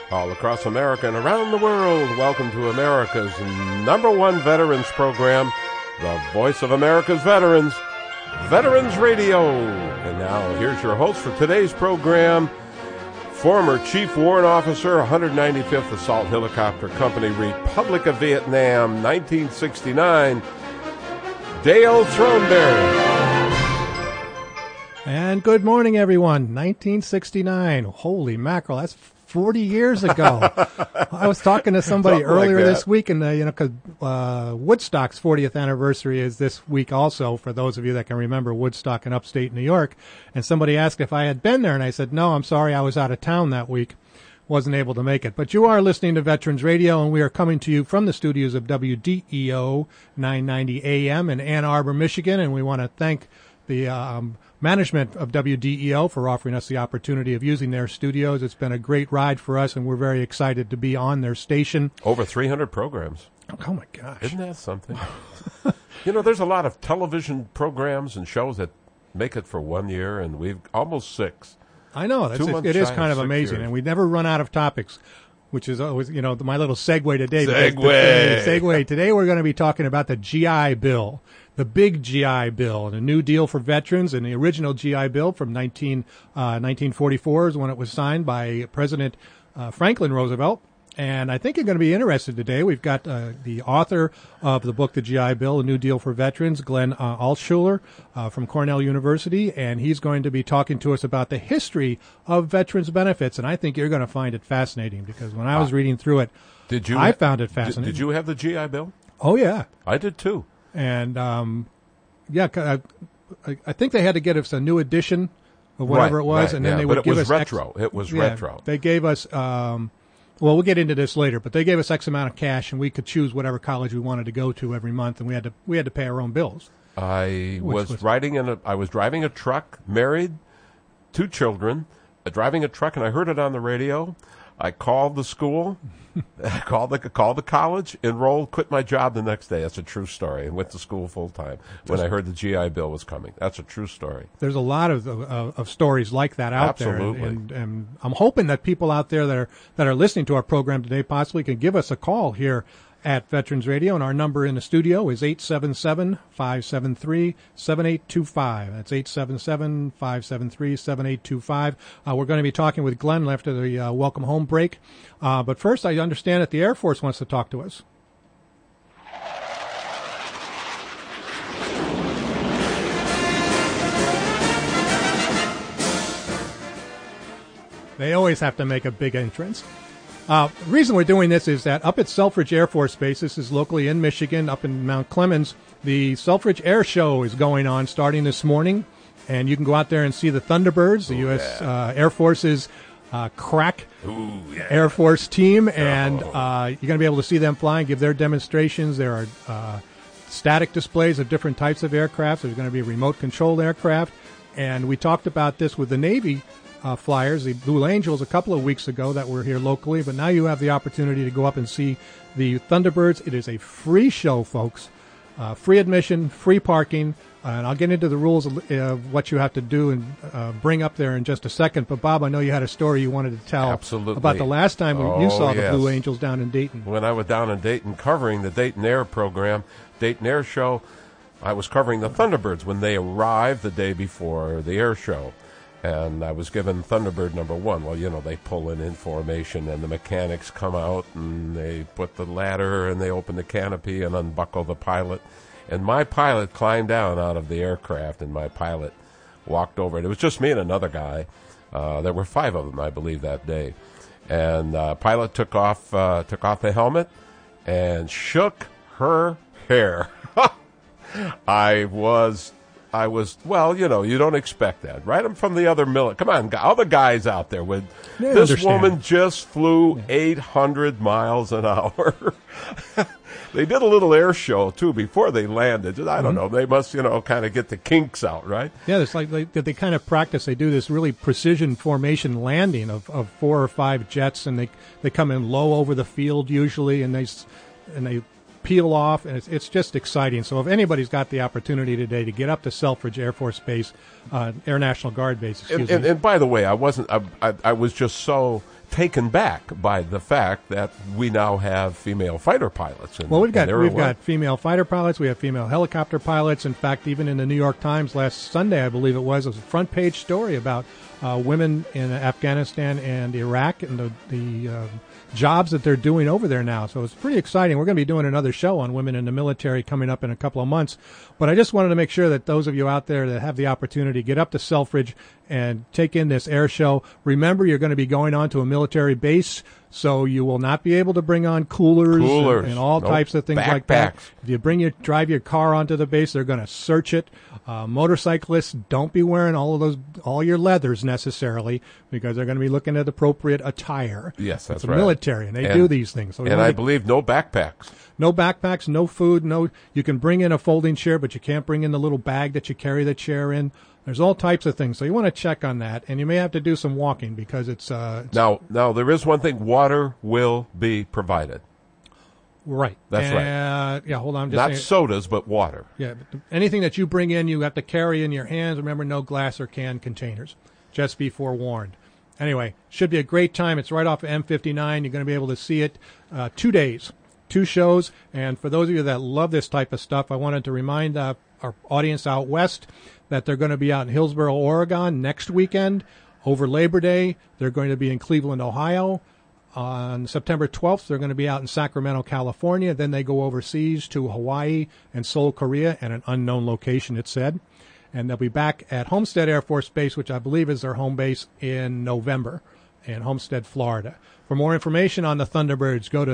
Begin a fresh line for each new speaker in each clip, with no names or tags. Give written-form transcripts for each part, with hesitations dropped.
All across America and around the world, welcome to America's #1 veterans program, the voice of America's veterans, Veterans Radio. And now, here's your host for today's program, former Chief Warrant Officer, 195th Assault Helicopter Company, Republic of Vietnam, 1969, Dale Throneberry.
And good morning, everyone. 1969. Holy mackerel, that's 40 years ago. I was talking to somebody earlier this week, and because Woodstock's 40th anniversary is this week also, for those of you that can remember Woodstock in upstate New York. And somebody asked if I had been there, and I said, no, I'm sorry, I was out of town that week. Wasn't able to make it. But you are listening to Veterans Radio, and we are coming to you from the studios of WDEO 990 AM in Ann Arbor, Michigan, and we want to thank the management of WDEO for offering us the opportunity of using their studios. It's been a great ride for us, and we're very excited to be on their station.
Over 300 programs.
Oh, my gosh.
Isn't that something? There's a lot of television programs and shows that make it for 1 year, and we've almost 6.
I know. It is kind of amazing,
years.
And we never run out of topics, which is always, my little segue today.
Segue.
Today we're going to be talking about the GI Bill. The big GI Bill, and a new deal for veterans. And the original GI Bill from 1944 is when it was signed by President Franklin Roosevelt. And I think you're going to be interested today. We've got the author of the book, The GI Bill, A New Deal for Veterans, Glenn Altshuler from Cornell University. And he's going to be talking to us about the history of veterans benefits. And I think you're going to find it fascinating, because when I was reading through it, I found it fascinating.
Did you have the GI Bill?
Oh, yeah.
I did, too.
And, I think they had to get us a new edition of whatever it was, and then they would give us
retro. It was retro.
They gave us, we'll get into this later, but they gave us X amount of cash, and we could choose whatever college we wanted to go to every month, and we had to pay our own bills.
I was driving a truck, married, 2 children, driving a truck, and I heard it on the radio. I called the school, I called the college, enrolled, quit my job the next day. That's a true story, and went to school full time when I heard the GI Bill was coming. That's a true story.
There's a lot of stories like that out there, and I'm hoping that people out there that are listening to our program today possibly can give us a call here at Veterans Radio, and our number in the studio is 877-573-7825. That's 877-573-7825. We're going to be talking with Glenn after the welcome home break. But first, I understand that the Air Force wants to talk to us. They always have to make a big entrance. The reason we're doing this is that up at Selfridge Air Force Base, this is locally in Michigan, up in Mount Clemens, the Selfridge Air Show is going on starting this morning, and you can go out there and see the Thunderbirds, the U.S. Air Force's crack Air Force team, and you're going to be able to see them fly and give their demonstrations. There are static displays of different types of aircraft. There's going to be remote-controlled aircraft, and we talked about this with the Navy flyers, the Blue Angels, a couple of weeks ago that were here locally, but now you have the opportunity to go up and see the Thunderbirds. It is a free show, folks. Free admission, free parking, and I'll get into the rules of what you have to do and bring up there in just a second. But, Bob, I know you had a story you wanted to tell about the last time you saw the Blue Angels down in Dayton.
When I was down in Dayton covering the Dayton Air program, Dayton Air Show, I was covering the Thunderbirds when they arrived the day before the air show. And I was given Thunderbird number 1. Well, they pull in formation, and the mechanics come out, and they put the ladder, and they open the canopy and unbuckle the pilot. And my pilot climbed down out of the aircraft, and my pilot walked over. And it was just me and another guy. There were 5 of them, I believe, that day. And pilot took off the helmet and shook her hair. I was, you don't expect that, right? I'm from the other military. Come on, other guys out there. This woman just flew 800 miles an hour. They did a little air show, too, before they landed. I don't know. They must, kind of get the kinks out, right?
Yeah, it's like they kind of practice. They do this really precision formation landing of 4 or 5 jets, and they come in low over the field usually, and they peel off, and it's just exciting. So if anybody's got the opportunity today to get up to Selfridge Air Force Base, Air National Guard Base,
and by the way, I was just so taken back by the fact that we now have female fighter pilots.
Well, we've got female fighter pilots. We have female helicopter pilots. In fact, even in the New York Times last Sunday, I believe it was a front page story about women in Afghanistan and Iraq and the jobs that they're doing over there now. So it's pretty exciting. We're going to be doing another show on women in the military coming up in a couple of months. But I just wanted to make sure that those of you out there that have the opportunity, get up to Selfridge and take in this air show. Remember, you're going to be going on to a military base, so you will not be able to bring on coolers. And all types of things like that. If you drive your car onto the base, they're going to search it. Motorcyclists, don't be wearing all your leathers necessarily, because they're going to be looking at appropriate attire.
Yes, that's
right. Military, and they do these things. So
I believe no backpacks.
No backpacks, no food, you can bring in a folding chair, but you can't bring in the little bag that you carry the chair in. There's all types of things. So you want to check on that, and you may have to do some walking because it's
Now there is one thing, water will be provided.
Right.
That's right.
Yeah, hold on.
Not sodas, but water.
Yeah, but anything that you bring in, you have to carry in your hands. Remember, no glass or can containers. Just be forewarned. Anyway, should be a great time. It's right off of M59. You're going to be able to see it 2 days, 2 shows. And for those of you that love this type of stuff, I wanted to remind our audience out west that they're going to be out in Hillsboro, Oregon next weekend. Over Labor Day, they're going to be in Cleveland, Ohio. On September 12th, they're going to be out in Sacramento, California. Then they go overseas to Hawaii and Seoul, Korea, and an unknown location, it said. And they'll be back at Homestead Air Force Base, which I believe is their home base, in November in Homestead, Florida. For more information on the Thunderbirds, go to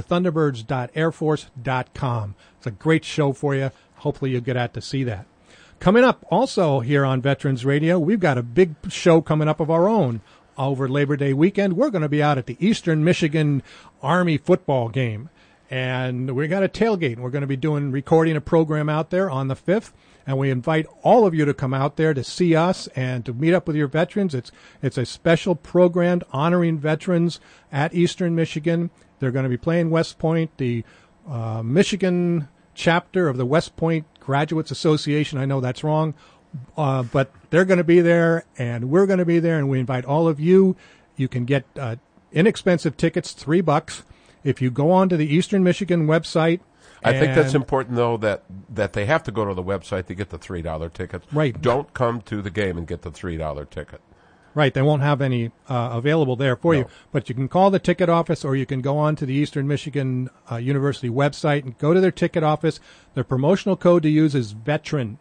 thunderbirds.airforce.com. It's a great show for you. Hopefully you'll get out to see that. Coming up also here on Veterans Radio, we've got a big show coming up of our own. Over Labor Day weekend, we're going to be out at the Eastern Michigan Army football game. And we got a tailgate. We're going to be recording a program out there on the 5th. And we invite all of you to come out there to see us and to meet up with your veterans. It's a special program honoring veterans at Eastern Michigan. They're going to be playing West Point, the Michigan chapter of the West Point Graduates Association. I know that's wrong. But they're going to be there, and we're going to be there, and we invite all of you. You can get inexpensive tickets, $3. If you go on to the Eastern Michigan website.
I think that's important, though, that they have to go to the website to get the $3 tickets.
Right.
Don't come to the game and get the $3 ticket.
Right. They won't have any available there for you. But you can call the ticket office, or you can go on to the Eastern Michigan University website and go to their ticket office. Their promotional code to use is VETERAN.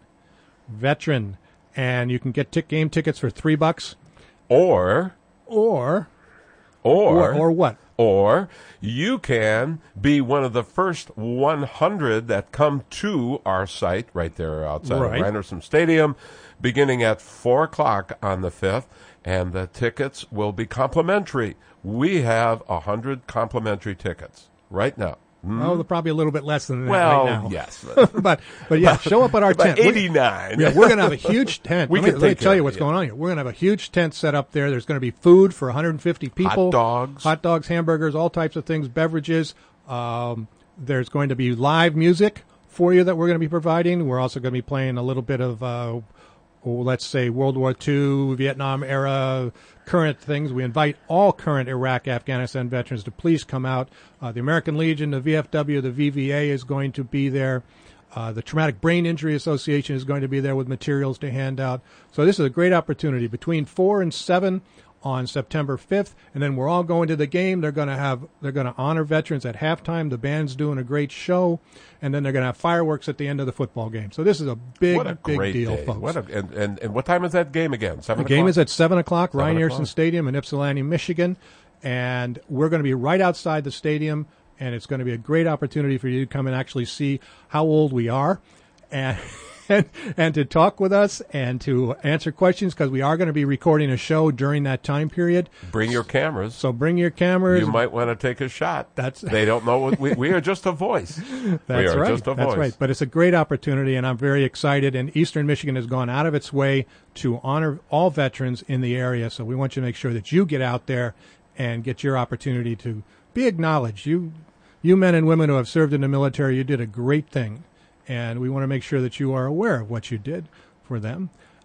And you can get game tickets for $3. Or what?
Or you can be one of the first 100 that come to our site right there outside of Rynearson Stadium, beginning at 4 o'clock on the 5th, and the tickets will be complimentary. We have 100 complimentary tickets right now.
Oh, they're probably a little bit less than that
right
now.
Yes.
but yeah, show up at our tent.
89.
We're going to have a huge tent. Let me tell you what's going on here. We're going to have a huge tent set up there. There's going to be food for 150 people. Hot dogs, hamburgers, all types of things, beverages. There's going to be live music for you that we're going to be providing. We're also going to be playing a little bit of let's say World War II, Vietnam era, current things. We invite all current Iraq, Afghanistan veterans to please come out. The American Legion, the VFW, the VVA is going to be there. The Traumatic Brain Injury Association is going to be there with materials to hand out. So this is a great opportunity. Between 4 and 7 on September 5th, and then we're all going to the game. They're going to honor veterans at halftime. The band's doing a great show, and then they're going to have fireworks at the end of the football game. So this is a big deal,
day.
folks.
And what time is that game again? 7 o'clock?
The game is at 7 o'clock, Rynearson Stadium in Ypsilanti, Michigan, and we're going to be right outside the stadium, and it's going to be a great opportunity for you to come and actually see how old we are, and to talk with us and to answer questions, because we are going to be recording a show during that time period.
Bring your cameras.
So bring your cameras.
You might want to take a shot. They don't know what we are just a voice.
That's right. But it's a great opportunity, and I'm very excited. And Eastern Michigan has gone out of its way to honor all veterans in the area. So we want you to make sure that you get out there and get your opportunity to be acknowledged. You men and women who have served in the military, you did a great thing. And we want to make sure that you are aware of what you did for them.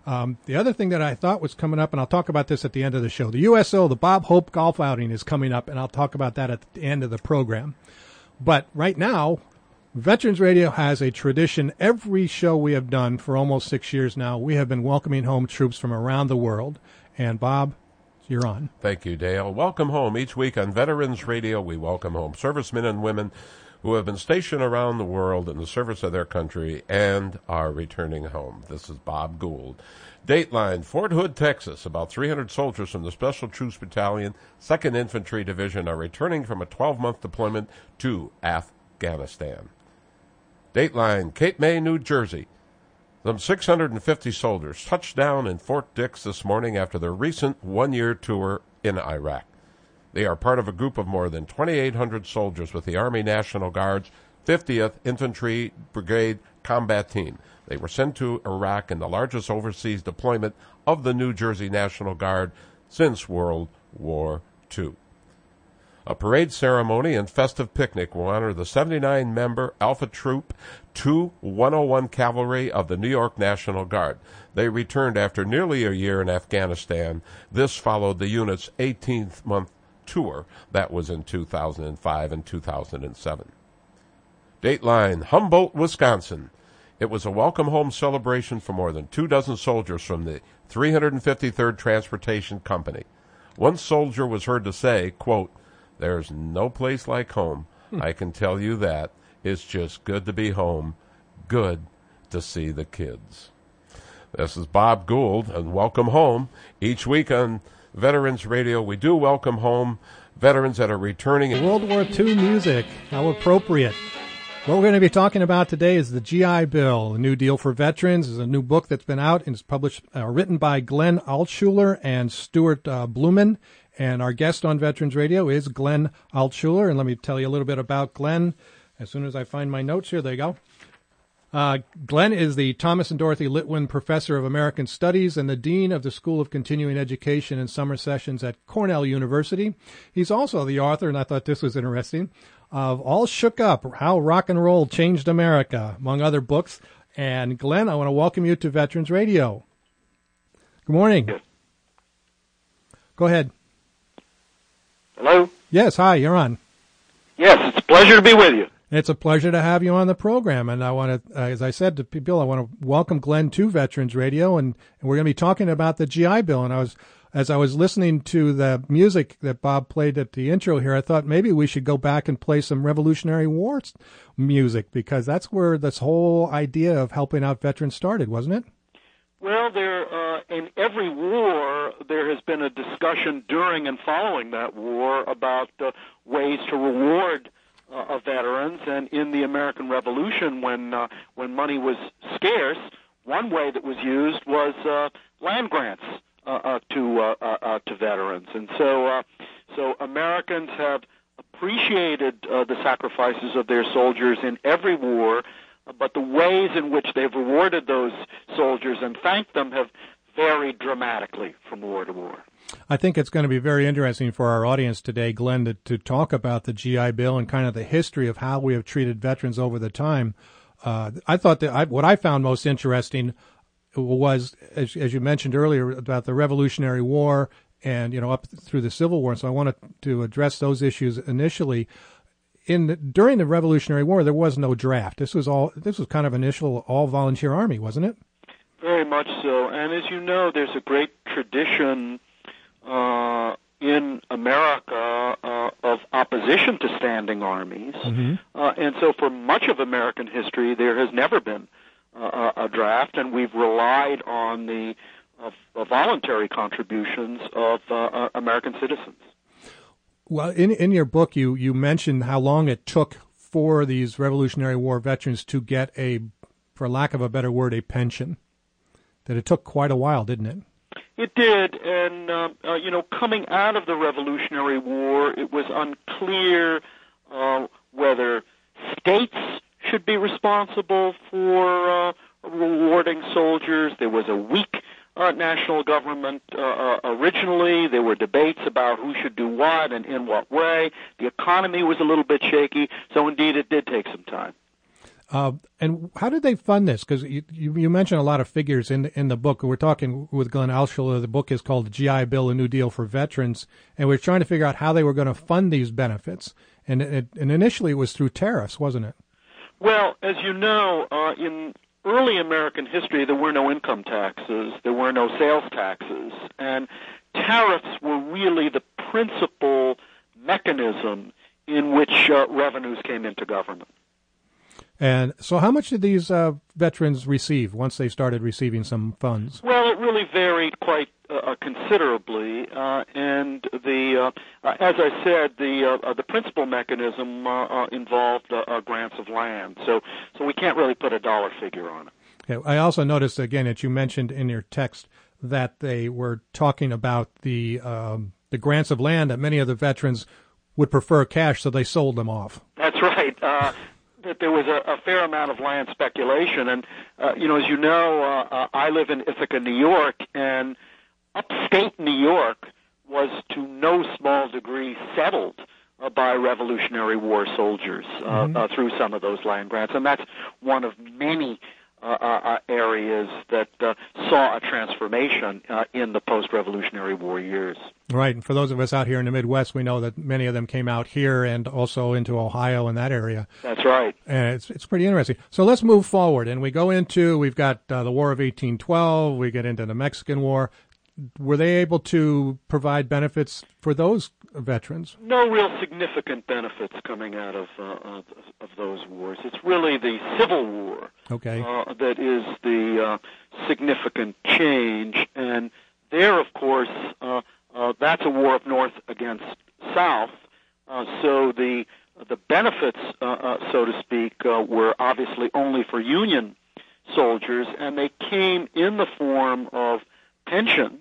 The other thing that I thought was coming up, and I'll talk about this at the end of the show, the USO, the Bob Hope Golf Outing is coming up, and I'll talk about that at the end of the program. But right now, Veterans Radio has a tradition. Every show we have done for almost 6 years now, we have been welcoming home troops from around the world. And Bob, you're on.
Thank you, Dale. Welcome home. Each week on Veterans Radio, we welcome home servicemen and women who have been stationed around the world in the service of their country and are returning home. This is Bob Gould. Dateline, Fort Hood, Texas. About 300 soldiers from the Special Troops Battalion, 2nd Infantry Division, are returning from a 12-month deployment to Afghanistan. Dateline, Cape May, New Jersey. Some 650 soldiers touched down in Fort Dix this morning after their recent one-year tour in Iraq. They are part of a group of more than 2,800 soldiers with the Army National Guard's 50th Infantry Brigade Combat Team. They were sent to Iraq in the largest overseas deployment of the New Jersey National Guard since World War II. A parade ceremony and festive picnic will honor the 79-member Alpha Troop 2-101 Cavalry of the New York National Guard. They returned after nearly a year in Afghanistan. This followed the unit's 18th-month tour. That was in 2005 and 2007. Dateline, Humboldt, Wisconsin. It was a welcome home celebration for more than 24 soldiers from the 353rd Transportation Company. One soldier was heard to say, quote, "There's no place like home. I can tell you that. It's just good to be home. Good to see the kids." This is Bob Gould, and welcome home. Each week on Veterans Radio, we do welcome home veterans that are returning.
World War II music, how appropriate. What we're going to be talking about today is the GI Bill, a new deal for veterans. It's a new book that's been out and it's published, written by Glenn Altshuler and Stuart Blumen. And our guest on Veterans Radio is Glenn Altshuler. And let me tell you a little bit about Glenn as soon as I find my notes here. There you go. Glenn is the Thomas and Dorothy Litwin Professor of American Studies and the Dean of the School of Continuing Education and Summer Sessions at Cornell University. He's also the author, and I thought this was interesting, of All Shook Up, How Rock and Roll Changed America, among other books. And Glenn, I want to welcome you to Veterans Radio. Good morning.
Yes.
Go ahead.
Hello?
Yes, hi, you're on.
Yes, it's a pleasure to be with you.
It's a pleasure to have you on the program, and I want to, as I said to people, I want to welcome Glenn to Veterans Radio, and we're going to be talking about the GI Bill. And as I was listening to the music that Bob played at the intro here, I thought maybe we should go back and play some Revolutionary War music, because that's where this whole idea of helping out veterans started, wasn't it?
Well, in every war, there has been a discussion during and following that war about ways to reward veterans, and in the American Revolution, when money was scarce, one way that was used was land grants to veterans, and so Americans have appreciated the sacrifices of their soldiers in every war, but the ways in which they've rewarded those soldiers and thanked them have varied dramatically from war to war.
I think it's going to be very interesting for our audience today, Glenn, to talk about the GI Bill and kind of the history of how we have treated veterans over the time. I thought that what I found most interesting was, as you mentioned earlier, about the Revolutionary War and, up through the Civil War. So I wanted to address those issues initially. During the Revolutionary War, there was no draft. This was kind of initial all-volunteer army, wasn't it?
Very much so. And as you know, there's a great tradition in America of opposition to standing armies. Mm-hmm. And so for much of American history, there has never been a draft, and we've relied on the voluntary contributions of American citizens.
Well, in your book, you mentioned how long it took for these Revolutionary War veterans to get for lack of a better word, a pension. That it took quite a while, didn't it?
It did, and coming out of the Revolutionary War, it was unclear whether states should be responsible for rewarding soldiers. There was a weak national government originally. There were debates about who should do what and in what way. The economy was a little bit shaky, so indeed it did take some time.
And how did they fund this? Because you mentioned a lot of figures in the book. We're talking with Glenn Altshuler. The book is called The GI Bill, A New Deal for Veterans. And we're trying to figure out how they were going to fund these benefits. And initially it was through tariffs, wasn't it?
Well, as you know, in early American history, there were no income taxes. There were no sales taxes. And tariffs were really the principal mechanism in which revenues came into government.
And so how much did these veterans receive once they started receiving some funds?
Well, it really varied quite considerably, and as I said, the principal mechanism involved grants of land. So we can't really put a dollar figure on it.
Okay. I also noticed again that you mentioned in your text that they were talking about the grants of land that many of the veterans would prefer cash, so they sold them off.
That's right. That there was a fair amount of land speculation, and as you know, I live in Ithaca, New York, and upstate New York was to no small degree settled by Revolutionary War soldiers through some of those land grants, and that's one of many areas that saw a transformation in the post-Revolutionary War years.
Right, and for those of us out here in the Midwest, we know that many of them came out here and also into Ohio and that area.
That's right.
And it's pretty interesting. So let's move forward, and we've got the War of 1812, we get into the Mexican War. Were they able to provide benefits for those veterans?
No real significant benefits coming out of those wars. It's really the Civil War that is the significant change. And there, of course, that's a war of North against South. So the benefits, so to speak, were obviously only for Union soldiers, and they came in the form of pensions,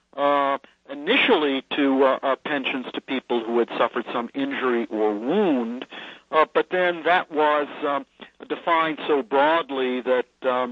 initially to pensions to people who had suffered some injury or wound, but then that was defined so broadly that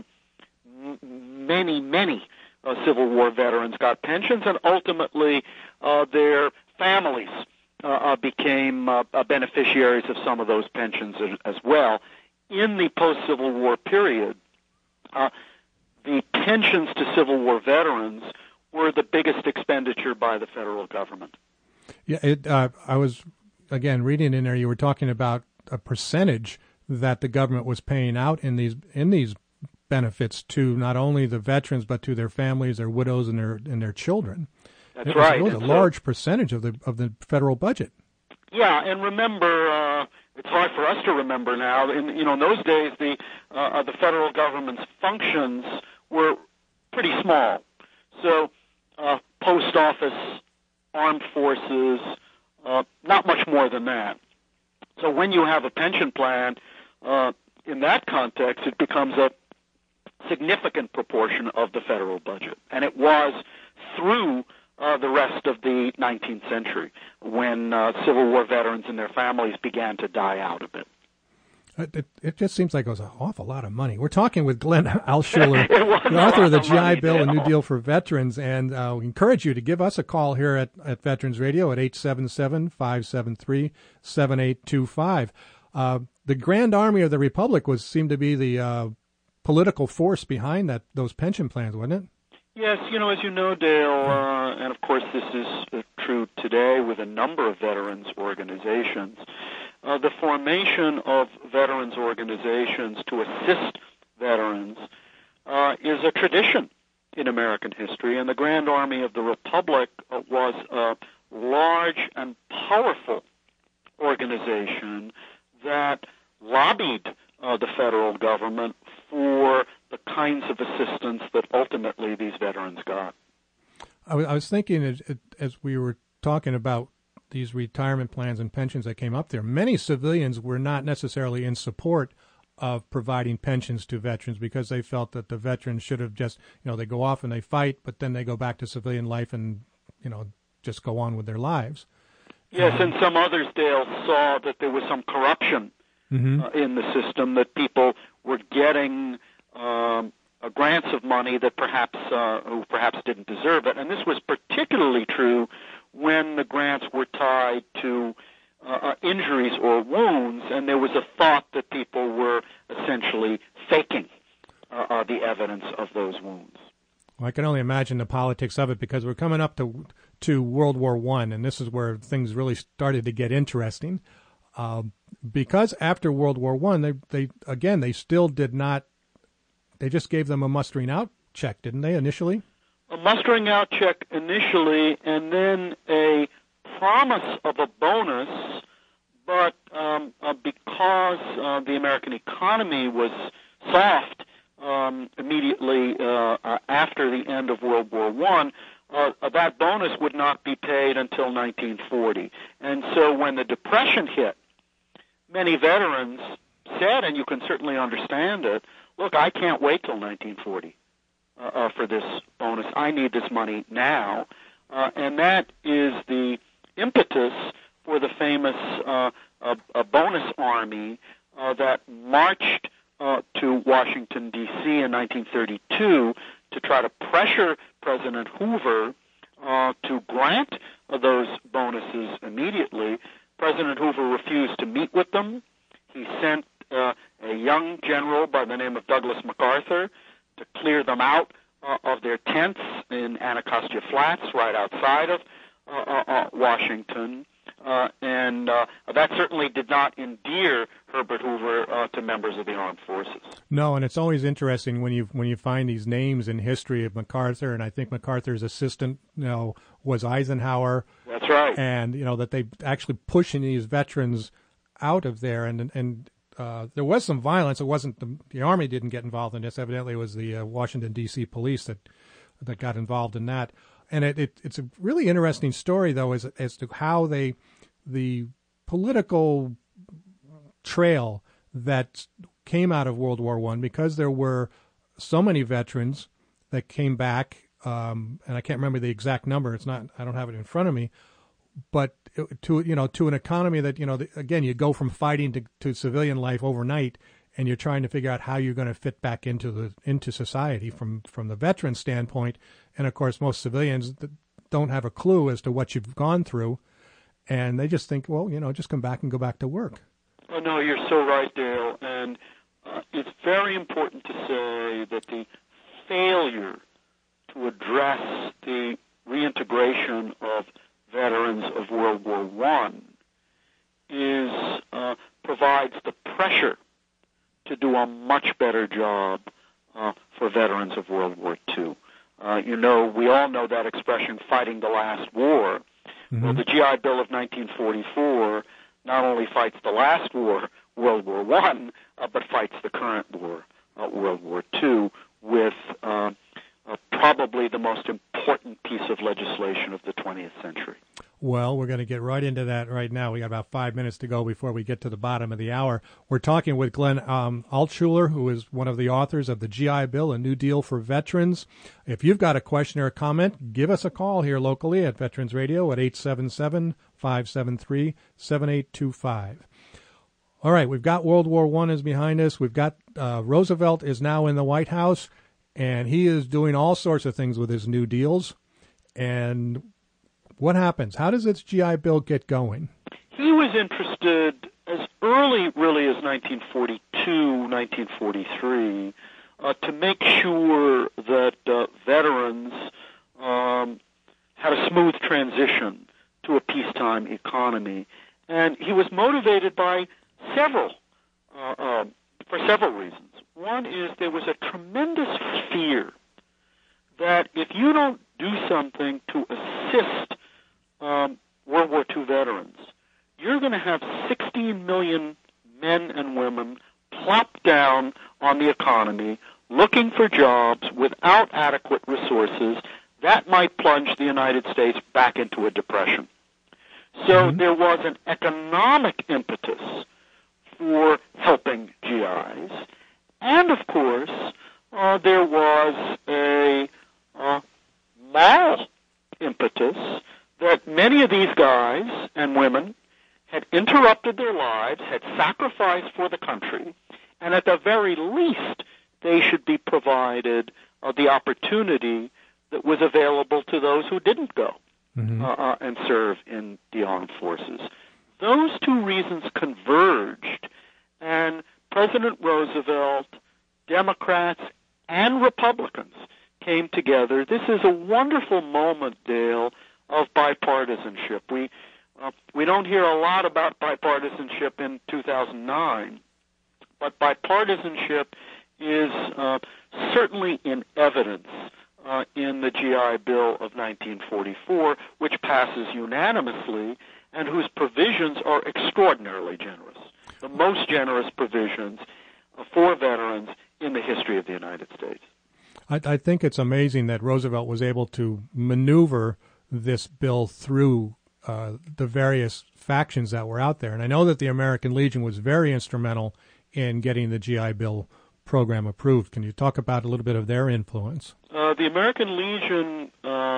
many Civil War veterans got pensions, and ultimately their families became beneficiaries of some of those pensions as well. In the post-Civil War period, the pensions to Civil War veterans were the biggest expenditure by the federal government.
Yeah, I was, again, reading in there, you were talking about a percentage that the government was paying out in these benefits to not only the veterans but to their families, their widows, and their children.
That's right.
It was a large percentage of the federal budget.
Yeah, and remember, it's hard for us to remember now. In those days, the federal government's functions were pretty small. So, post office, armed forces, not much more than that. So when you have a pension plan, in that context, it becomes a significant proportion of the federal budget. And it was through the rest of the 19th century when Civil War veterans and their families began to die out a bit.
It just seems like it was an awful lot of money. We're talking with Glenn Altshuler, the author of the GI Bill, A New Deal for Veterans, and we encourage you to give us a call here at Veterans Radio at 877-573-7825. The Grand Army of the Republic seemed to be the political force behind those pension plans, wasn't it?
Yes, as you know, Dale, and of course this is true today with a number of veterans organizations, the formation of veterans organizations to assist veterans is a tradition in American history, and the Grand Army of the Republic was a large and powerful organization that lobbied the federal government for the kinds of assistance that ultimately these veterans got.
I was thinking as we were talking about these retirement plans and pensions that came up there, many civilians were not necessarily in support of providing pensions to veterans because they felt that the veterans should have just, they go off and they fight, but then they go back to civilian life and, just go on with their lives.
Yes, and some others, Dale, saw that there was some corruption in the system, that people were getting grants of money that who perhaps didn't deserve it. And this was particularly true when the grants were tied to injuries or wounds, and there was a thought that people were essentially faking the evidence of those wounds.
Well, I can only imagine the politics of it, because we're coming up to World War I, and this is where things really started to get interesting. Because after World War I, they still did not. They just gave them a mustering out check, didn't they, initially?
A mustering out check initially, and then a promise of a bonus, but because the American economy was soft immediately after the end of World War I, that bonus would not be paid until 1940. And so when the Depression hit, many veterans said, and you can certainly understand it, look, I can't wait till 1940 for this bonus. I need this money now. And that is the impetus for the famous bonus army that marched to Washington, D.C. in 1932 to try to pressure President Hoover to grant those bonuses immediately. President Hoover refused to meet with them. He sent a young general by the name of Douglas MacArthur to clear them out of their tents in Anacostia Flats, right outside of Washington, and that certainly did not endear Herbert Hoover to members of the armed forces.
No, and it's always interesting when you find these names in history of MacArthur, and I think MacArthur's assistant, was Eisenhower.
That's right.
And that they actually pushing these veterans out of there, and there was some violence. It wasn't the Army didn't get involved in this. Evidently, it was the Washington D.C. police that got involved in that. And it's a really interesting story, though, as to how the political trail that came out of World War I, because there were so many veterans that came back, and I can't remember the exact number. I don't have it in front of me, but to an economy that again, you go from fighting to civilian life overnight, and you're trying to figure out how you're going to fit back into society from the veteran standpoint. And of course, most civilians don't have a clue as to what you've gone through, and they just think, well, just come back and go back to work.
Oh, no, you're so right, Dale. And it's very important to say that the failure to address the reintegration of veterans of World War I provides the pressure to do a much better job for veterans of World War II. We all know that expression, fighting the last war. Mm-hmm. Well, the GI Bill of 1944 not only fights the last war, World War I, but fights the current war, World War II, with probably the most important piece of legislation of the 20th century.
Well, we're going to get right into that right now. We got about 5 minutes to go before we get to the bottom of the hour. We're talking with Glenn Altshuler, who is one of the authors of the GI Bill, A New Deal for Veterans. If you've got a question or a comment, give us a call here locally at Veterans Radio at 877-573-7825. All right, we've got World War I is behind us. We've got Roosevelt is now in the White House, and he is doing all sorts of things with his new deals. And what happens? How does this GI Bill get going?
He was interested as early, really, as 1942, 1943, to make sure that veterans had a smooth transition to a peacetime economy. And he was motivated by several reasons. One is there was a tremendous fear that if you don't do something to assist World War II veterans, you're going to have 16 million men and women plopped down on the economy looking for jobs without adequate resources. That might plunge the United States back into a depression. So there was an economic impetus for helping GIs. And, of course, there was a moral impetus that many of these guys and women had interrupted their lives, had sacrificed for the country, and at the very least, they should be provided the opportunity that was available to those who didn't go and serve in the armed forces. those two reasons converged, and President Roosevelt, Democrats, and Republicans came together. This is a wonderful moment, Dale, of bipartisanship. We don't hear a lot about bipartisanship in 2009, but bipartisanship is certainly in evidence in the GI Bill of 1944, which passes unanimously and whose provisions are extraordinarily generous, the most generous provisions for veterans in the history of the United States.
I think it's amazing that Roosevelt was able to maneuver this bill through the various factions that were out there. And I know that the American Legion was very instrumental in getting the GI Bill program approved. Can you talk about a little bit of their influence?
The American Legion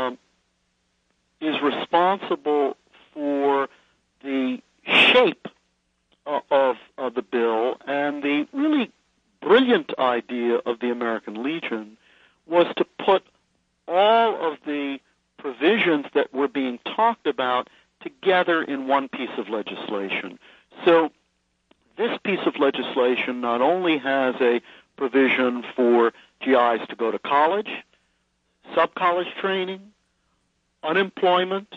is responsible for the shape of the bill, and the really brilliant idea of the American Legion was to put all of the provisions that were being talked about together in one piece of legislation. So this piece of legislation not only has a provision for GIs to go to college, sub-college training, unemployment,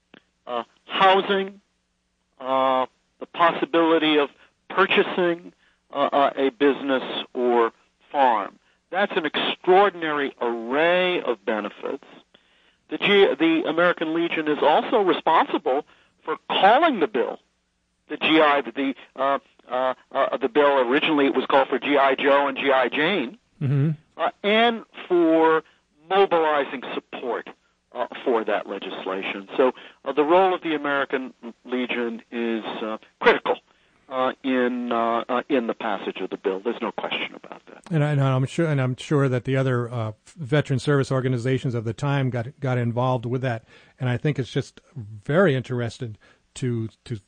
housing, the possibility of purchasing a business or farm. That's an extraordinary array of benefits. The American Legion is also responsible for calling the bill the GI. The bill originally it was called for GI Joe and GI Jane, and for mobilizing support for that legislation. So the role of the American Legion is critical in the passage of the bill. There's no question about that.
And I'm sure that the other veteran service organizations of the time got involved with that. And I think it's just very interesting to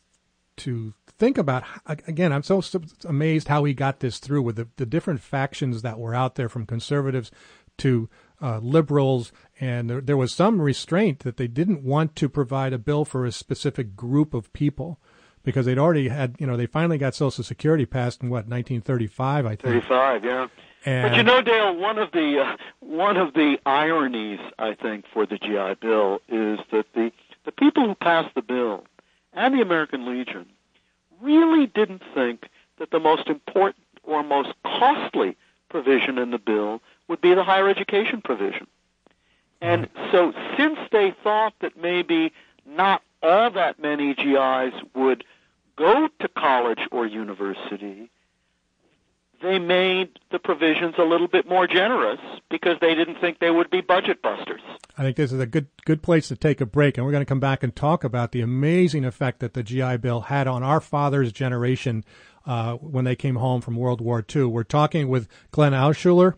think about. Again, I'm so amazed how he got this through with the different factions that were out there, from conservatives to liberals, and there was some restraint that they didn't want to provide a bill for a specific group of people, because they'd already had, they finally got Social Security passed in 1935, I think.
35, yeah.
And,
but Dale, one of the ironies, I think, for the GI Bill is that the people who passed the bill and the American Legion really didn't think that the most important or most costly provision in the bill would be the higher education provision. And so since they thought that maybe not all that many GIs would go to college or university, they made the provisions a little bit more generous because they didn't think they would be budget busters. I
think this is a good place to take a break, and we're going to come back and talk about the amazing effect that the GI Bill had on our father's generation when they came home from World War II. We're talking with Glenn Altshuler,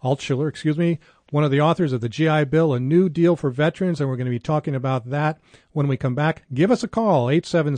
one of the authors of the GI Bill, A New Deal for Veterans, and we're going to be talking about that when we come back. Give us a call,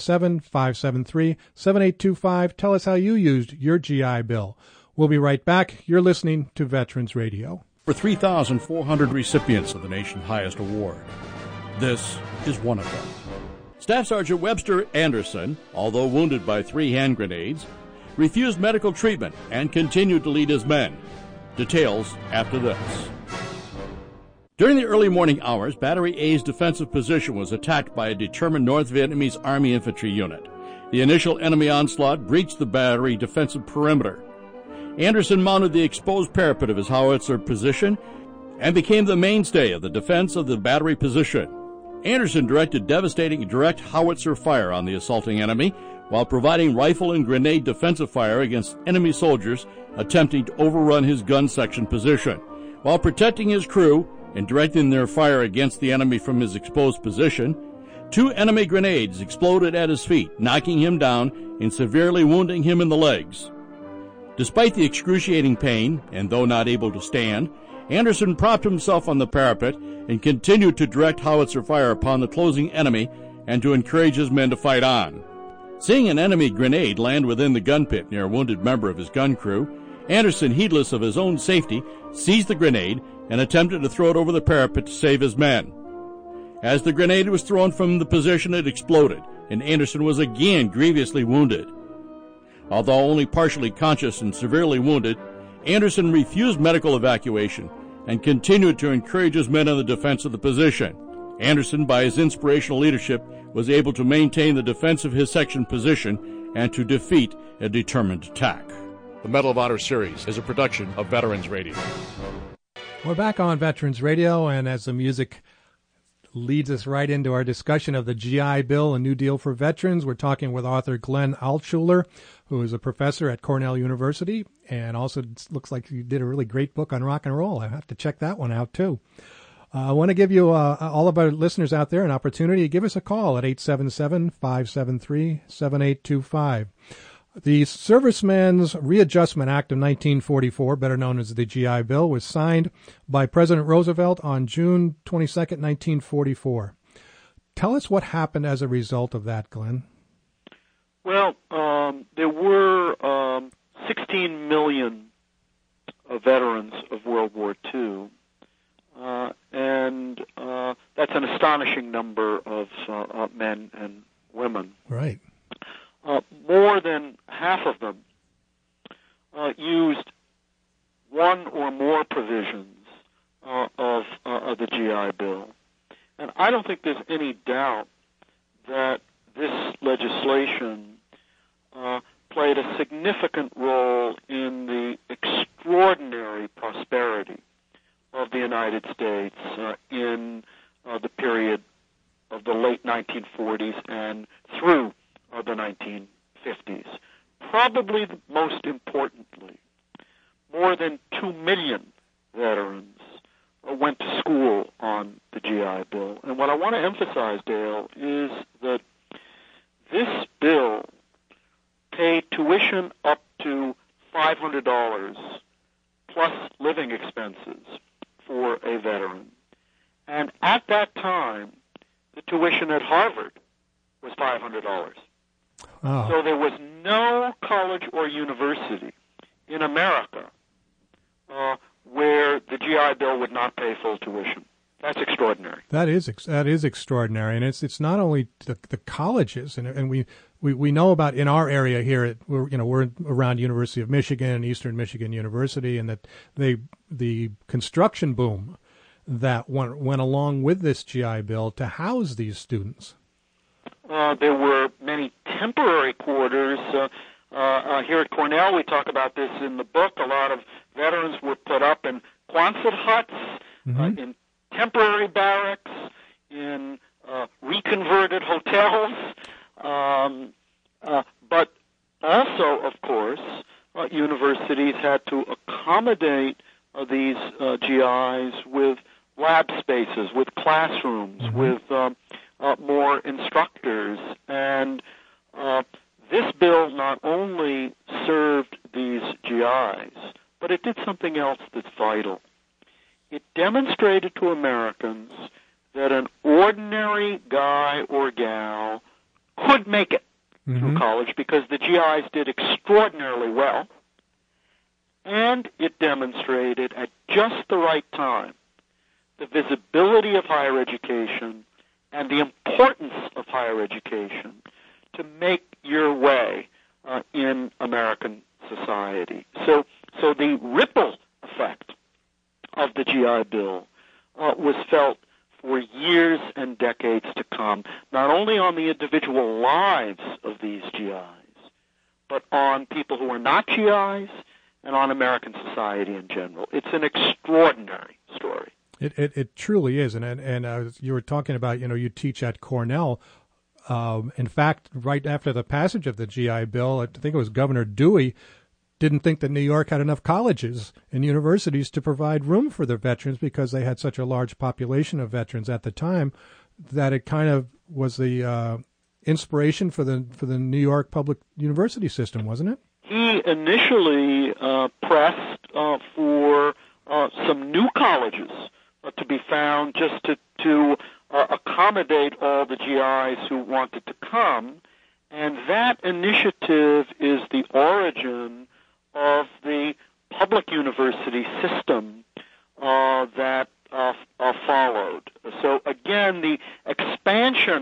877-573-7825. Tell us how you used your GI Bill. We'll be right back. You're listening to Veterans Radio.
For 3,400 recipients of the nation's highest award, this is one of them. Staff Sergeant Webster Anderson, although wounded by 3 hand grenades, refused medical treatment and continued to lead his men. Details after this. During the early morning hours, Battery A's defensive position was attacked by a determined North Vietnamese Army infantry unit. The initial enemy onslaught breached the battery defensive perimeter. Anderson mounted the exposed parapet of his howitzer position and became the mainstay of the defense of the battery position. Anderson directed devastating direct howitzer fire on the assaulting enemy while providing rifle and grenade defensive fire against enemy soldiers attempting to overrun his gun section position. While protecting his crew and directing their fire against the enemy from his exposed position, 2 enemy grenades exploded at his feet, knocking him down and severely wounding him in the legs. Despite the excruciating pain, and though not able to stand, Anderson propped himself on the parapet and continued to direct howitzer fire upon the closing enemy and to encourage his men to fight on. Seeing an enemy grenade land within the gun pit near a wounded member of his gun crew, Anderson, heedless of his own safety, seized the grenade and attempted to throw it over the parapet to save his men. As the grenade was thrown from the position, it exploded, and Anderson was again grievously wounded. Although only partially conscious and severely wounded, Anderson refused medical evacuation and continued to encourage his men in the defense of the position. Anderson, by his inspirational leadership, was able to maintain the defense of his section position and to defeat a determined attack.
The Medal of Honor series is a production of Veterans Radio.
We're back on Veterans Radio, and as the music leads us right into our discussion of the GI Bill, a New Deal for Veterans, we're talking with author Glenn Altshuler, who is a professor at Cornell University, and also looks like you did a really great book on rock and roll. I have to check that one out, too. I want to give you, all of our listeners out there, an opportunity to give us a call at 877-573-7825. The Servicemen's Readjustment Act of 1944, better known as the GI Bill, was signed by President Roosevelt on June 22nd, 1944. Tell us what happened as a result of that, Glenn.
Well, there were 16 million veterans of World War II, and that's an astonishing number of men and women.
Right.
More than half of them used one or more provisions of the GI Bill. And I don't think there's any doubt that this legislation played a significant role in the extraordinary prosperity of the United States in the period of the late 1940s and through the 1950s. Probably most importantly, more than 2 million veterans went to school on the GI Bill. And what I want to emphasize, Dale, is that this bill paid tuition up to $500 plus living expenses for a veteran. And at that time, the tuition at Harvard was $500.
Oh.
So there was no college or university in America where the GI Bill would not pay full tuition. That's extraordinary.
That is extraordinary, and it's not only the colleges, and we know about in our area here. We're around University of Michigan, Eastern Michigan University, and that the construction boom that went along with this GI Bill to house these students.
There were many temporary quarters. Here at Cornell, we talk about this in the book. A lot of veterans were put up in Quonset huts, in temporary barracks, in reconverted hotels, but also, of course, universities had to accommodate these GIs with lab spaces, with classrooms, with more instructors. And this bill not only served these GIs, but it did something else that's vital. It demonstrated to Americans that an ordinary guy or gal could make it through college because the GIs did extraordinarily well, and it demonstrated at just the right time the visibility of higher education and the importance of higher education to make your way in American society. So the ripple effect of the GI Bill was felt for years and decades to come, not only on the individual lives of these GIs, but on people who are not GIs and on American society in general. It's an extraordinary story.
It truly is, and you were talking about, you teach at Cornell. In fact, right after the passage of the GI Bill, I think it was Governor Dewey didn't think that New York had enough colleges and universities to provide room for their veterans because they had such a large population of veterans at the time that it kind of was the inspiration for the New York public university system, wasn't it?
He initially pressed for some new colleges to be found just to accommodate all the GIs who wanted to come, and that initiative is the origin of the public university system that followed. So again, the expansion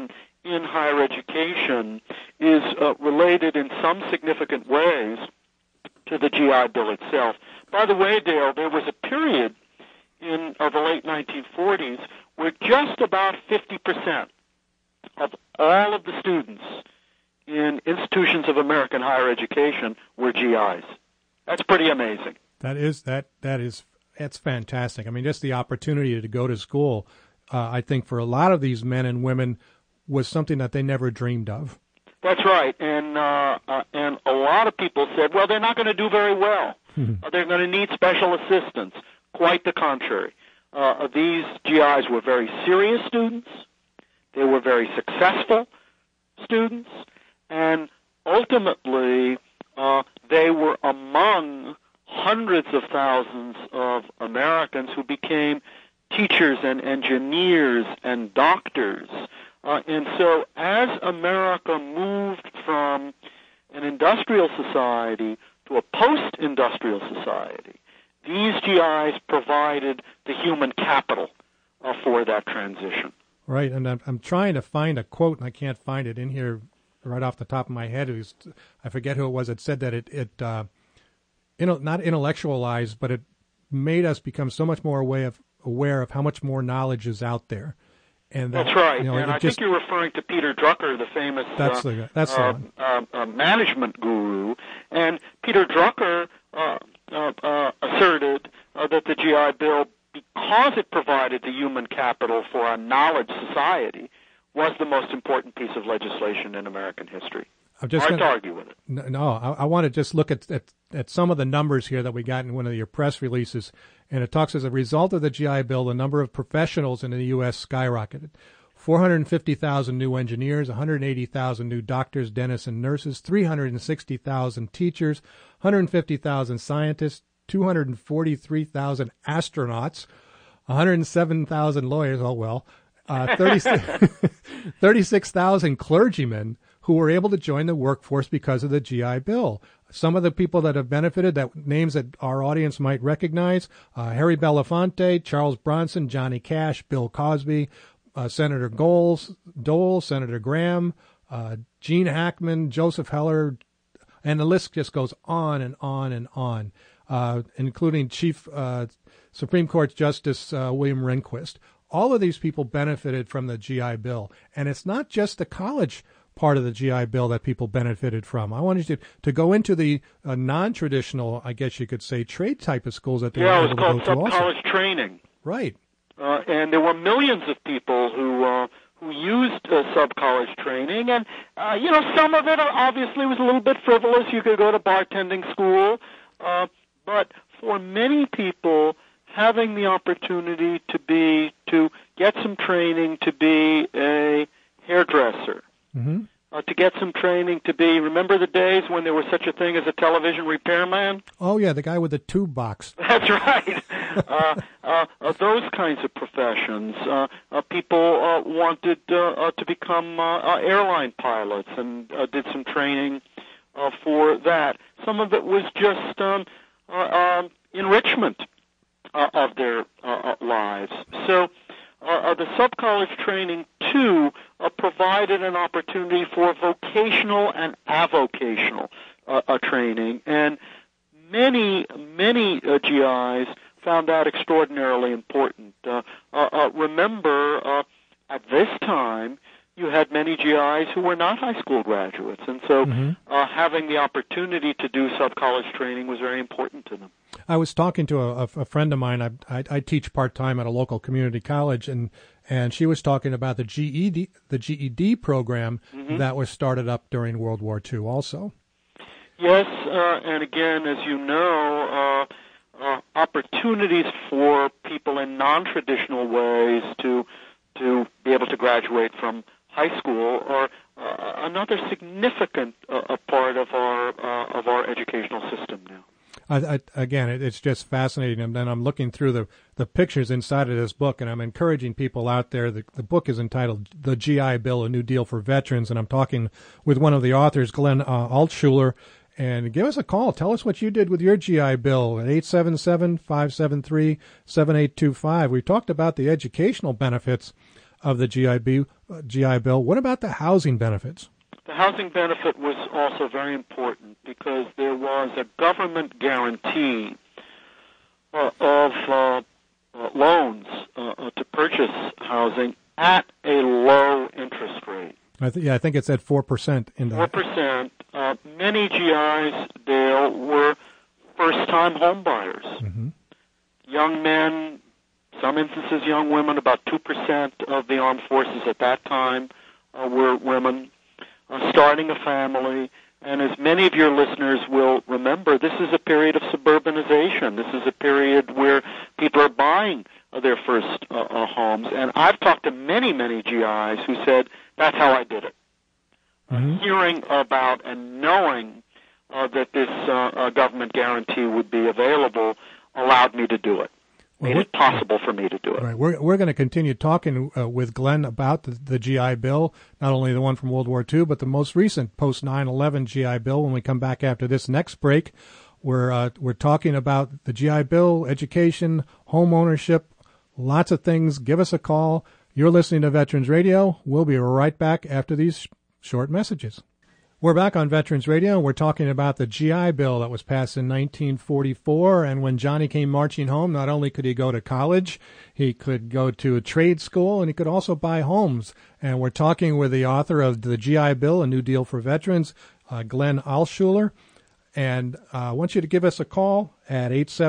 in higher education is related in some significant ways to the GI Bill itself. By the way, Dale, there was a period in the late 1940s where just about 50% of all of the students in institutions of American higher education were GIs. That's pretty amazing.
That's fantastic. I mean, just the opportunity to go to school, I think for a lot of these men and women was something that they never dreamed of.
That's right, and a lot of people said, well, they're not going to do very well. They're going to need special assistance. Quite the contrary. These GIs were very serious students. They were very successful students, and ultimately they were among hundreds of thousands of Americans who became teachers and engineers and doctors. And so as America moved from an industrial society to a post-industrial society, these GIs provided the human capital for that transition.
Right, and I'm trying to find a quote, and I can't find it in here right off the top of my head. I forget who it was that said that it not intellectualized, but it made us become so much more aware of how much more knowledge is out there. And
that's right. And I think you're referring to Peter Drucker, the famous management guru. And Peter Drucker asserted that the GI Bill, because it provided the human capital for a knowledge society, was the most important piece of legislation in American history. Hard to argue with it.
No, I want to just look at some of the numbers here that we got in one of your press releases, and it talks as a result of the GI Bill, the number of professionals in the U.S. skyrocketed. 450,000 new engineers, 180,000 new doctors, dentists, and nurses, 360,000 teachers, 150,000 scientists, 243,000 astronauts, 107,000 lawyers, 36,000 clergymen who were able to join the workforce because of the GI Bill. Some of the people that have benefited, names that our audience might recognize, Harry Belafonte, Charles Bronson, Johnny Cash, Bill Cosby, Senator Dole, Senator Graham, Gene Hackman, Joseph Heller, and the list just goes on and on and on, including Chief Supreme Court Justice William Rehnquist. All of these people benefited from the GI Bill. And it's not just the college part of the GI Bill that people benefited from. I wanted you to go into the non-traditional, I guess you could say, trade type of schools that they were able to go to also.
Yeah, it was called sub-college training.
Right.
And there were millions of people who used sub-college training. And, some of it obviously was a little bit frivolous. You could go to bartending school. But for many people, having the opportunity to get some training to be a hairdresser, to get some training to be, remember the days when there was such a thing as a television repairman?
Oh, yeah, the guy with the tube box.
That's right. Those kinds of professions. People wanted to become airline pilots and did some training for that. Some of it was just enrichment of their lives. So the sub-college training, too, provided an opportunity for vocational and avocational training. And many GIs found that extraordinarily important. Remember, at this time, you had many GIs who were not high school graduates. And so having the opportunity to do sub-college training was very important to them.
I was talking to a friend of mine. I teach part-time at a local community college, and she was talking about the GED program that was started up during World War II also.
Yes, and again, as you know, opportunities for people in non-traditional ways to be able to graduate from high school are another significant part of our educational system now.
Again, it's just fascinating. And then I'm looking through the pictures inside of this book, and I'm encouraging people out there. The book is entitled The GI Bill, A New Deal for Veterans, and I'm talking with one of the authors, Glenn Altshuler. And give us a call. Tell us what you did with your GI Bill at 877-573-7825. We talked about the educational benefits of the GI Bill. What about the housing benefits?
The housing benefit was also very important because there was a government guarantee of loans to purchase housing at a low interest rate.
I think it's at 4% in that.
4%. Many GIs, Dale, were first-time home buyers.
Mm-hmm.
Young men, some instances young women, about 2% of the armed forces at that time were women, starting a family. And as many of your listeners will remember, this is a period of suburbanization. This is a period where people are buying their first homes. And I've talked to many, many GIs who said, that's how I did it.
Mm-hmm.
Hearing about and knowing that this government guarantee would be available allowed me to do it. Made it possible for me to do it.
Right. We're going to continue talking with Glenn about the GI Bill, not only the one from World War II, but the most recent post 9/11 GI Bill. When we come back after this next break, we're talking about the GI Bill, education, home ownership, lots of things. Give us a call. You're listening to Veterans Radio. We'll be right back after these short messages. We're back on Veterans Radio, and we're talking about the GI Bill that was passed in 1944. And when Johnny came marching home, not only could he go to college, he could go to a trade school, and he could also buy homes. And we're talking with the author of the GI Bill, A New Deal for Veterans, Glenn Altshuler. And I want you to give us a call at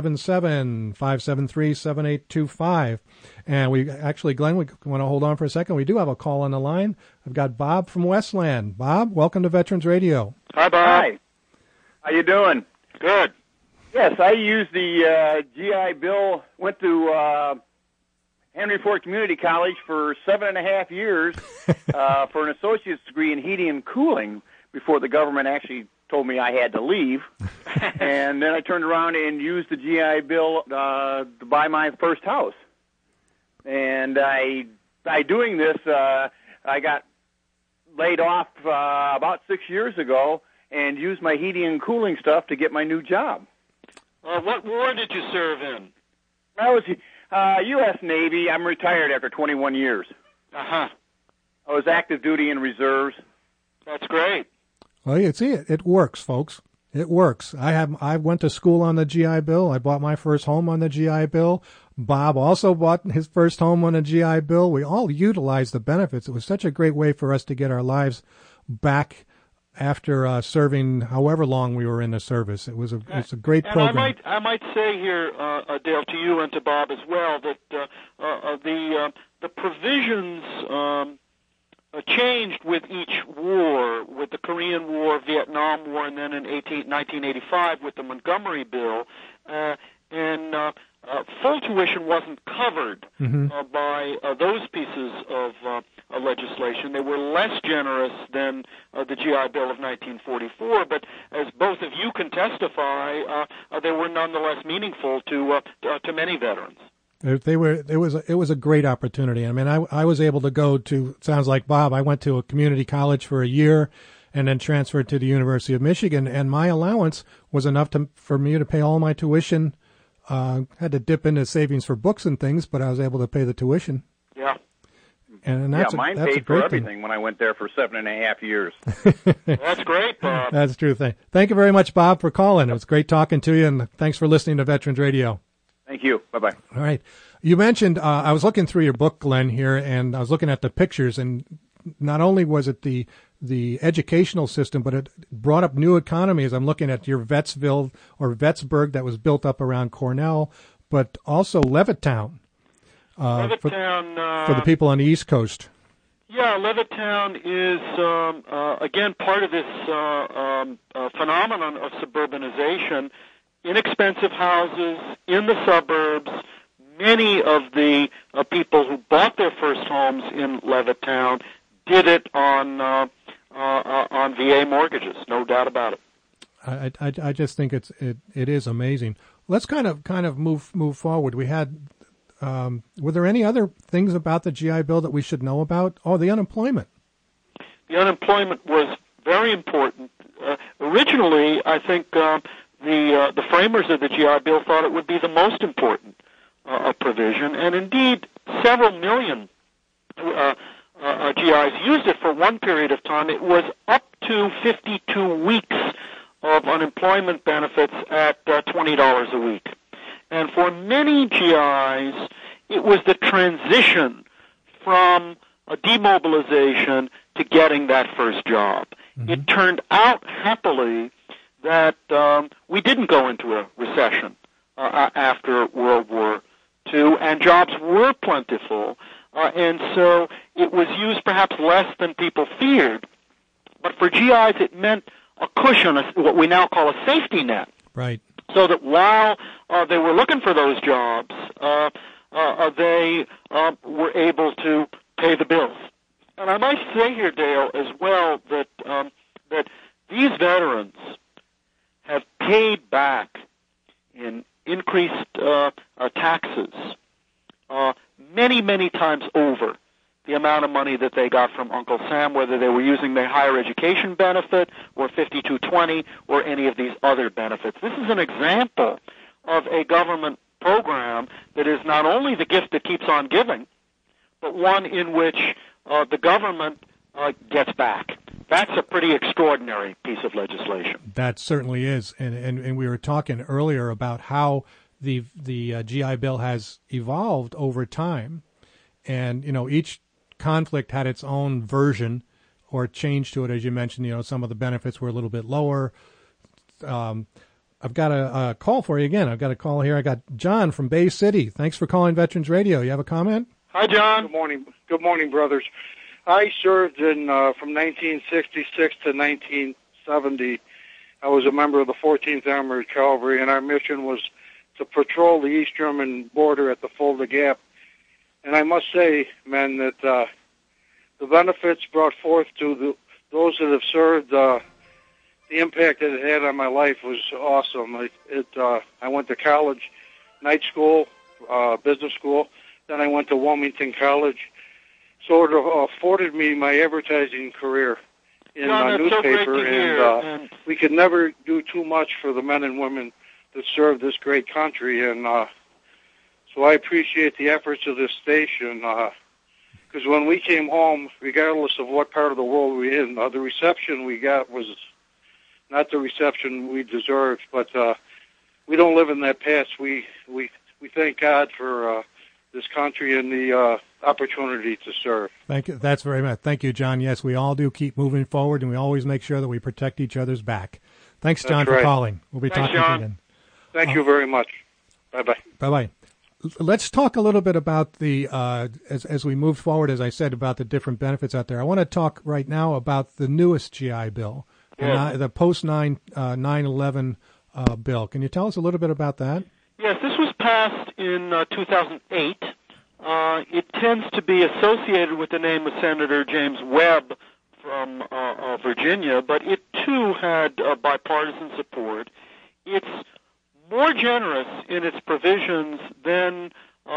877-573-7825. And Glenn, we want to hold on for a second. We do have a call on the line. I've got Bob from Westland. Bob, welcome to Veterans Radio.
Hi, Bob.
Hi. How you doing?
Good.
Yes, I used the GI Bill, went to Henry Ford Community College for 7.5 years for an associate's degree in heating and cooling before the government actually told me I had to leave. And then I turned around and used the GI Bill to buy my first house. And by doing this, I got laid off about 6 years ago and used my heating and cooling stuff to get my new job.
What war did you serve in?
I was U.S. Navy. I'm retired after 21 years.
Uh-huh.
I was active duty in reserves.
That's great.
Well, you see, it works, folks. It works. I went to school on the GI Bill. I bought my first home on the GI Bill. Bob also bought his first home on a GI Bill. We all utilized the benefits. It was such a great way for us to get our lives back after serving however long we were in the service. It's a great program.
And I might say here, Dale, to you and to Bob as well, that the provisions changed with each war, with the Korean War, Vietnam War, and then in 1985 with the Montgomery Bill, and full tuition wasn't covered by those pieces of legislation. They were less generous than the GI Bill of 1944, but as both of you can testify, they were nonetheless meaningful to many veterans.
It was a great opportunity. I mean, I was able to go to, sounds like Bob, I went to a community college for a year and then transferred to the University of Michigan, and my allowance was enough for me to pay all my tuition. Had to dip into savings for books and things, but I was able to pay the tuition.
Yeah.
And
mine paid for everything when I went there for 7.5 years.
That's great, Bob.
That's a true thing. Thank you very much, Bob, for calling. It was great talking to you, and thanks for listening to Veterans Radio.
Thank you. Bye-bye.
All right. You mentioned, I was looking through your book, Glenn, here, and I was looking at the pictures, and not only was it the educational system, but it brought up new economies. I'm looking at your Vetsville or Vetsburg that was built up around Cornell, but also Levittown. For the people on the East Coast.
Yeah, Levittown is, again, part of this phenomenon of suburbanization. Inexpensive houses in the suburbs. Many of the people who bought their first homes in Levittown did it on VA mortgages, no doubt about it.
I just think it is amazing. Let's kind of move forward. We had were there any other things about the GI Bill that we should know about? Oh, the unemployment. The
unemployment was very important. Originally, I think the framers of the GI Bill thought it would be the most important provision, and indeed, several million GIs used it for one period of time, it was up to 52 weeks of unemployment benefits at $20 a week. And for many GIs, it was the transition from a demobilization to getting that first job. Mm-hmm. It turned out happily that we didn't go into a recession after World War II, and jobs were plentiful, and so it was used perhaps less than people feared. But for GIs, it meant a cushion, what we now call a safety net.
Right.
So that while they were looking for those jobs, they were able to pay the bills. And I might say here, Dale, as well, that that these veterans have paid back in increased taxes many, many times over the amount of money that they got from Uncle Sam, whether they were using their higher education benefit or 5220 or any of these other benefits. This is an example of a government program that is not only the gift that keeps on giving, but one in which the government gets back. That's a pretty extraordinary piece of legislation.
That certainly is, and we were talking earlier about how the GI Bill has evolved over time, and each conflict had its own version or change to it, as you mentioned. Some of the benefits were a little bit lower. I've got a call for you again. I've got a call here. I got John from Bay City. Thanks for calling Veterans Radio. You have a comment?
Hi, John.
Good morning. Good morning, brothers. I served in from 1966 to 1970. I was a member of the 14th Armored Cavalry, and our mission was to patrol the East German border at the Fulda Gap. And I must say, men, that the benefits brought forth to those that have served, the impact that it had on my life was awesome. I went to college, night school, business school. Then I went to Wilmington College. So it afforded me my advertising career in a newspaper, and we could never do too much for the men and women that serve this great country. And so I appreciate the efforts of this station, because when we came home, regardless of what part of the world we were in, the reception we got was not the reception we deserved. But we don't live in that past. We thank God for this country and the opportunity to serve.
Thank you. That's very much. Thank you, John. Yes, we all do keep moving forward, and we always make sure that we protect each other's back. Thanks, John, for calling. We'll be talking again.
Thank you very much. Bye-bye.
Bye-bye. Let's talk a little bit about the, as we move forward, as I said, about the different benefits out there. I want to talk right now about the newest GI Bill, the post-9/11 bill. Can you tell us a little bit about that?
Yes, this was passed in 2008. It tends to be associated with the name of Senator James Webb from Virginia, but it too had bipartisan support. It's more generous in its provisions than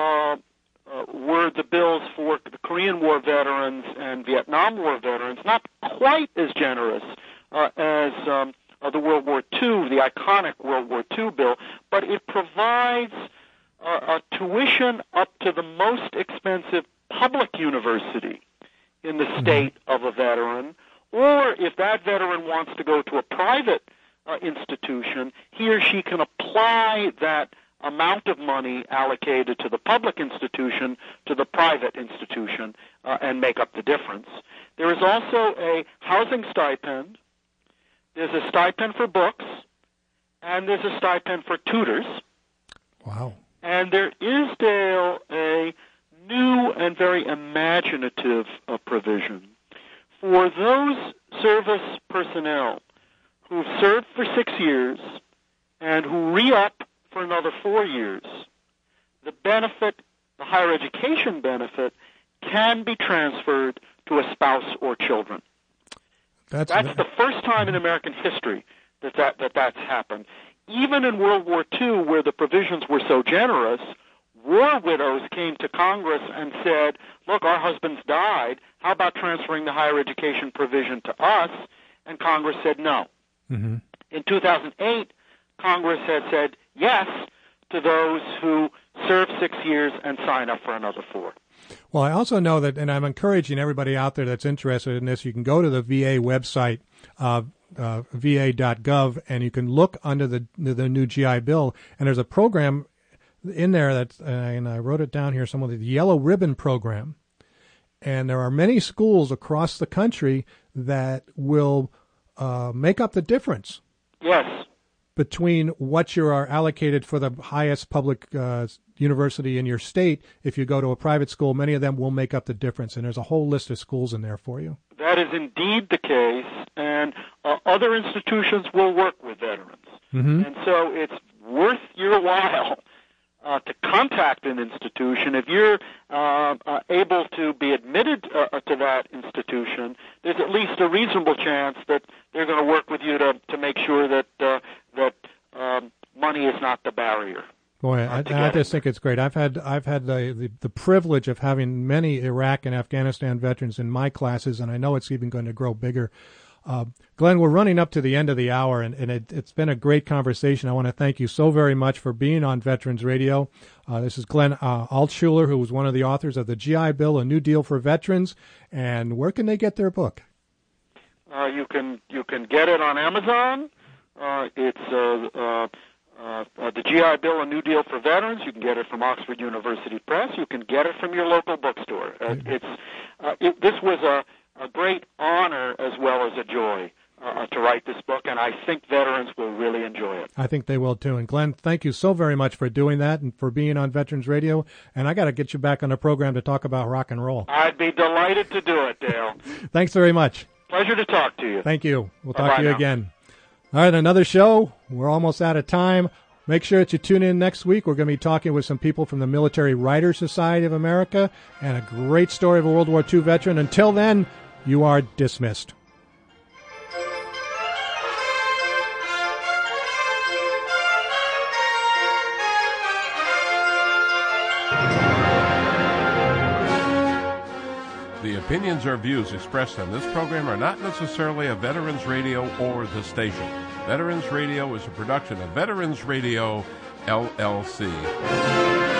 were the bills for the Korean War veterans and Vietnam War veterans. Not quite as generous as the World War II, the iconic World War II bill, but it provides a tuition up to the most expensive public university in the state of a veteran, or if that veteran wants to go to a private institution, he or she can apply that amount of money allocated to the public institution to the private institution and make up the difference. There is also a housing stipend. There's a stipend for books, and there's a stipend for tutors.
Wow.
And there is, Dale, a new and very imaginative provision for those service personnel who've served for 6 years and who re-up for another 4 years. The benefit, the higher education benefit, can be transferred to a spouse or children. That's the first time in American history that's happened. Even in World War II, where the provisions were so generous, war widows came to Congress and said, look, our husbands died. How about transferring the higher education provision to us? And Congress said no. Mm-hmm. In 2008, Congress had said yes to those who serve 6 years and sign up for another 4.
Well, I also know that, and I'm encouraging everybody out there that's interested in this, you can go to the VA website, va.gov, and you can look under the new GI Bill, and there's a program in there that, and I wrote it down here, some of the Yellow Ribbon Program. And there are many schools across the country that will make up the difference.
Yes.
Between what you are allocated for the highest public university in your state. If you go to a private school, many of them will make up the difference, and there's a whole list of schools in there for you.
That is indeed the case, and other institutions will work with veterans.
Mm-hmm.
And so it's worth your while to contact an institution. If you're able to be admitted to that institution, there's at least a reasonable chance that they're going to work with you to make sure that money is not the barrier.
Boy, I just think it's great. I've had the privilege of having many Iraq and Afghanistan veterans in my classes, and I know it's even going to grow bigger. Glenn, we're running up to the end of the hour, and it's been a great conversation. I want to thank you so very much for being on Veterans Radio. This is Glenn Altshuler, who was one of the authors of the GI Bill, A New Deal for Veterans. And where can they get their book?
You can get it on Amazon. It's the GI Bill, A New Deal for Veterans. You can get it from Oxford University Press. You can get it from your local bookstore. This was a great honor as well as a joy to write this book, and I think veterans will really enjoy it.
I think they will too. And Glenn, thank you so very much for doing that and for being on Veterans Radio. And I got to get you back on the program to talk about rock and roll.
I'd be delighted to do it, Dale.
Thanks very much.
Pleasure to talk to you.
Thank you. We'll talk to you again. All right, another show. We're almost out of time. Make sure that you tune in next week. We're going to be talking with some people from the Military Writers Society of America and a great story of a World War II veteran. Until then, you are dismissed.
The opinions or views expressed on this program are not necessarily of Veterans Radio or the station. Veterans Radio is a production of Veterans Radio, LLC.